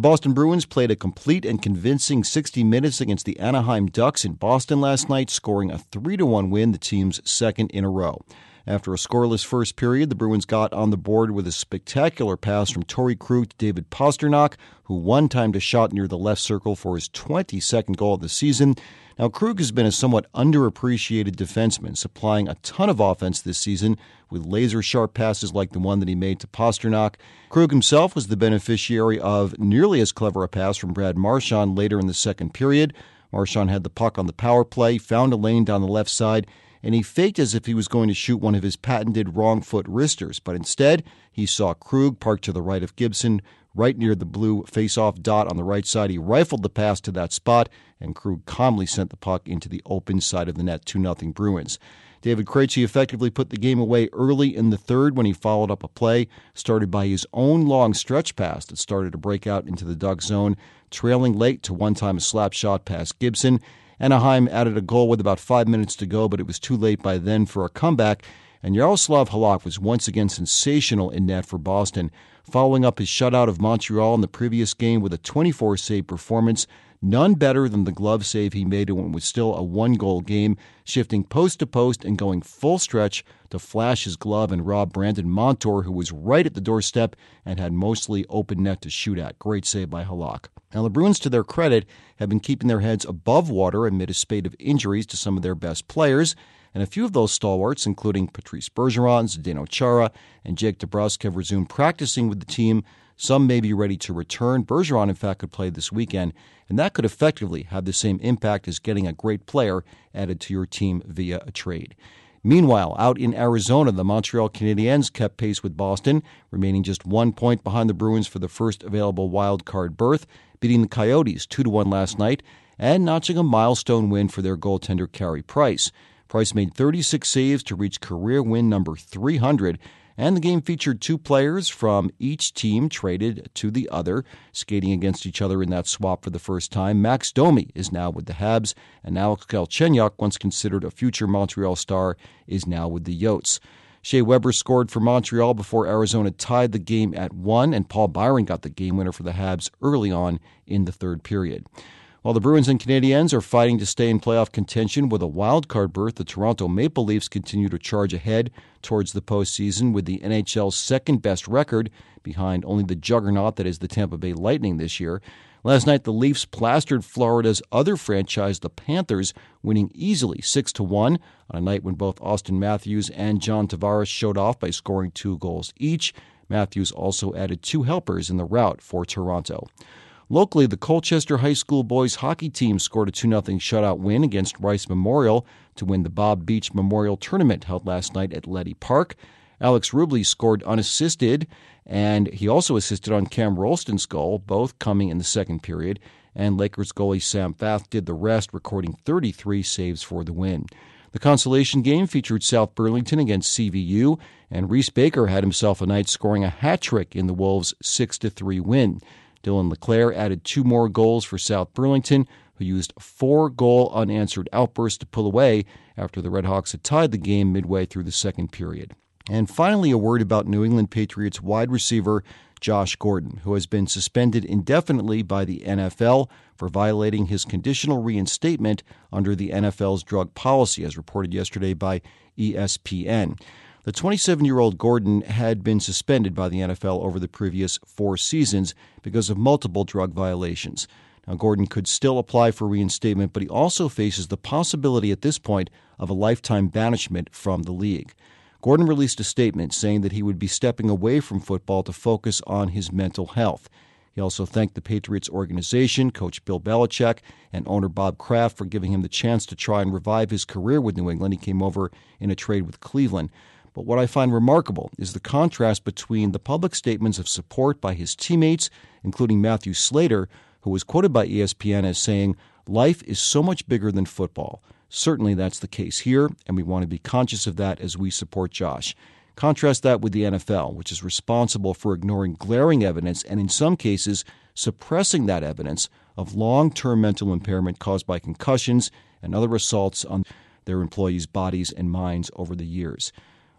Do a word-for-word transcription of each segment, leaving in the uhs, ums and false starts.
Boston Bruins played a complete and convincing sixty minutes against the Anaheim Ducks in Boston last night, scoring a three to one win, the team's second in a row. After a scoreless first period, the Bruins got on the board with a spectacular pass from Torrey Krug to David Pastrnak, who one-timed a shot near the left circle for his twenty-second goal of the season. Now, Krug has been a somewhat underappreciated defenseman, supplying a ton of offense this season with laser-sharp passes like the one that he made to Pastrnak. Krug himself was the beneficiary of nearly as clever a pass from Brad Marchand later in the second period. Marchand had the puck on the power play, found a lane down the left side, and he faked as if he was going to shoot one of his patented wrong-foot wristers. But instead, he saw Krug parked to the right of Gibson, right near the blue face-off dot on the right side. He rifled the pass to that spot, and Krug calmly sent the puck into the open side of the net, two nothing Bruins. David Krejci effectively put the game away early in the third when he followed up a play started by his own long stretch pass that started to break out into the Duck zone, trailing late to one-time a slap shot past Gibson. Anaheim added a goal with about five minutes to go, but it was too late by then for a comeback, and Yaroslav Halak was once again sensational in net for Boston, following up his shutout of Montreal in the previous game with a twenty-four save performance, none better than the glove save he made when it was still a one-goal game, shifting post to post and going full stretch to flash his glove and rob Brandon Montour, who was right at the doorstep and had mostly open net to shoot at. Great save by Halak. Now, the Bruins, to their credit, have been keeping their heads above water amid a spate of injuries to some of their best players, and a few of those stalwarts, including Patrice Bergeron, Zdeno Chara, and Jake DeBrusk, have resumed practicing with the team. Some may be ready to return. Bergeron, in fact, could play this weekend, and that could effectively have the same impact as getting a great player added to your team via a trade. Meanwhile, out in Arizona, the Montreal Canadiens kept pace with Boston, remaining just one point behind the Bruins for the first available wild card berth, beating the Coyotes two to one last night, and notching a milestone win for their goaltender Carey Price. Price made thirty-six saves to reach career win number three hundred, and the game featured two players from each team traded to the other, skating against each other in that swap for the first time. Max Domi is now with the Habs, and Alex Galchenyuk, once considered a future Montreal star, is now with the Yotes. Shea Weber scored for Montreal before Arizona tied the game at one, and Paul Byron got the game winner for the Habs early on in the third period. While the Bruins and Canadiens are fighting to stay in playoff contention with a wild card berth, the Toronto Maple Leafs continue to charge ahead towards the postseason with the N H L's second-best record, behind only the juggernaut that is the Tampa Bay Lightning this year. Last night, the Leafs plastered Florida's other franchise, the Panthers, winning easily six to one on a night when both Austin Matthews and John Tavares showed off by scoring two goals each. Matthews also added two helpers in the rout for Toronto. Locally, the Colchester High School boys hockey team scored a two nothing shutout win against Rice Memorial to win the Bob Beach Memorial Tournament held last night at Letty Park. Alex Rubley scored unassisted, and he also assisted on Cam Rolston's goal, both coming in the second period, and Lakers goalie Sam Fath did the rest, recording thirty-three saves for the win. The consolation game featured South Burlington against C V U, and Reese Baker had himself a night, scoring a hat trick in the Wolves' six to three win. Dylan LeClaire added two more goals for South Burlington, who used four goal unanswered outbursts to pull away after the Redhawks had tied the game midway through the second period. And finally, a word about New England Patriots wide receiver Josh Gordon, who has been suspended indefinitely by the N F L for violating his conditional reinstatement under the N F L's drug policy, as reported yesterday by E S P N. The twenty-seven-year-old Gordon had been suspended by the N F L over the previous four seasons because of multiple drug violations. Now, Gordon could still apply for reinstatement, but he also faces the possibility at this point of a lifetime banishment from the league. Gordon released a statement saying that he would be stepping away from football to focus on his mental health. He also thanked the Patriots organization, Coach Bill Belichick, and owner Bob Kraft for giving him the chance to try and revive his career with New England. He came over in a trade with Cleveland. But what I find remarkable is the contrast between the public statements of support by his teammates, including Matthew Slater, who was quoted by E S P N as saying, "Life is so much bigger than football." Certainly that's the case here, and we want to be conscious of that as we support Josh. Contrast that with the N F L, which is responsible for ignoring glaring evidence and, in some cases, suppressing that evidence of long-term mental impairment caused by concussions and other assaults on their employees' bodies and minds over the years.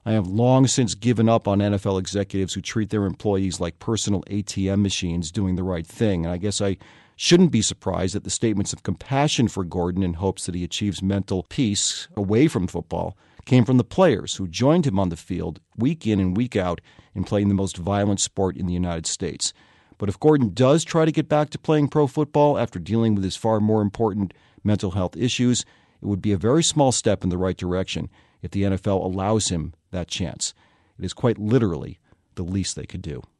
I have long since given up on N F L executives who treat their employees like personal A T M machines doing the right thing. And I guess I shouldn't be surprised at the statements of compassion for Gordon in hopes that he achieves mental peace away from football came from the players who joined him on the field week in and week out in playing the most violent sport in the United States. But if Gordon does try to get back to playing pro football after dealing with his far more important mental health issues, it would be a very small step in the right direction if the N F L allows him that chance. It is quite literally the least they could do.